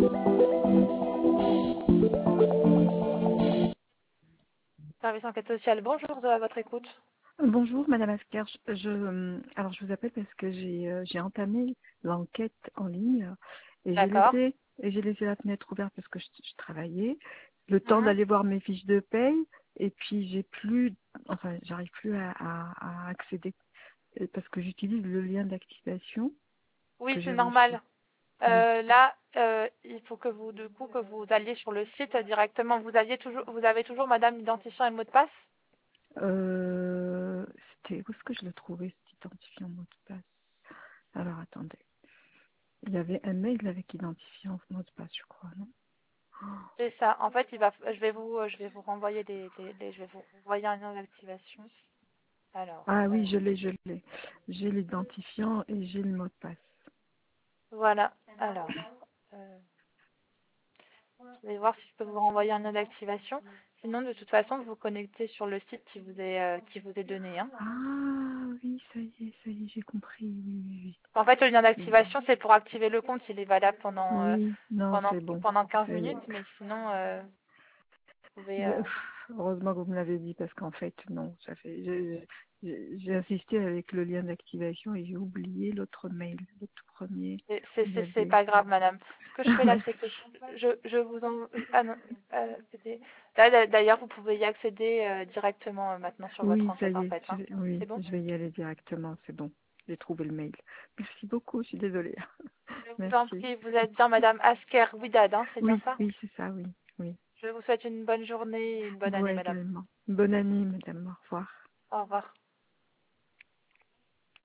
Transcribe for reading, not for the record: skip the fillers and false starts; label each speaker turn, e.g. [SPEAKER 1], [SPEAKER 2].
[SPEAKER 1] Service enquête sociale, bonjour, à votre écoute.
[SPEAKER 2] Bonjour Madame Asker, alors je vous appelle parce que j'ai entamé l'enquête en ligne et
[SPEAKER 1] D'accord.
[SPEAKER 2] j'ai laissé la fenêtre ouverte parce que je travaillais, le temps
[SPEAKER 1] Mhm.
[SPEAKER 2] d'aller voir mes fiches de paye et puis j'arrive plus à accéder parce que j'utilise le lien d'activation
[SPEAKER 1] Oui,
[SPEAKER 2] que
[SPEAKER 1] c'est
[SPEAKER 2] j'ai reçu.
[SPEAKER 1] normal.
[SPEAKER 2] Oui.
[SPEAKER 1] Là, il faut que vous, du coup, que vous alliez sur le site directement. Vous avez toujours, madame, l'identifiant et le mot de passe?
[SPEAKER 2] Où est-ce que je le trouvais cet identifiant mot de passe? Alors attendez, il y avait un mail avec identifiant mot de passe, je crois, non?
[SPEAKER 1] C'est ça. En fait, je vais vous renvoyer je vais vous renvoyer un lien d'activation. Alors,
[SPEAKER 2] Ah oui, je l'ai. J'ai l'identifiant et j'ai le mot de passe.
[SPEAKER 1] voilà. Alors, euh, je vais voir si je peux vous renvoyer un lien d'activation. Sinon, de toute façon, vous vous connectez sur le site qui vous est donné, hein.
[SPEAKER 2] Ah oui, ça y est, j'ai compris. Oui,
[SPEAKER 1] En fait, le lien
[SPEAKER 2] oui, oui.
[SPEAKER 1] d'activation, c'est pour activer le compte. Il est valable
[SPEAKER 2] Oui, non, c'est bon.
[SPEAKER 1] pendant 15
[SPEAKER 2] Ça y est.
[SPEAKER 1] minutes, mais sinon, vous pouvez...
[SPEAKER 2] Heureusement que vous me l'avez dit parce qu'en fait, non, ça fait. J'ai insisté avec le lien d'activation et j'ai oublié l'autre mail, le tout premier. Il y
[SPEAKER 1] c'est
[SPEAKER 2] avait.
[SPEAKER 1] pas grave, madame. Ce que je fais là, c'est que je vous en... Ah non, là, d'ailleurs, vous pouvez y accéder directement maintenant sur votre
[SPEAKER 2] Oui, ça
[SPEAKER 1] enquête,
[SPEAKER 2] y
[SPEAKER 1] en
[SPEAKER 2] est.
[SPEAKER 1] fait, hein.
[SPEAKER 2] Oui,
[SPEAKER 1] C'est bon?
[SPEAKER 2] je vais y aller directement. C'est bon. J'ai trouvé le mail. Merci beaucoup. Je suis désolée.
[SPEAKER 1] Je vous en
[SPEAKER 2] Merci.
[SPEAKER 1] prie, vous êtes bien madame Asker Widad, hein, c'est bien
[SPEAKER 2] Oui,
[SPEAKER 1] ça?
[SPEAKER 2] oui, c'est ça. Oui, oui.
[SPEAKER 1] Je vous souhaite une bonne journée et une bonne
[SPEAKER 2] Vous
[SPEAKER 1] année, madame.
[SPEAKER 2] également. Bonne année, madame. Au revoir.
[SPEAKER 1] Au revoir.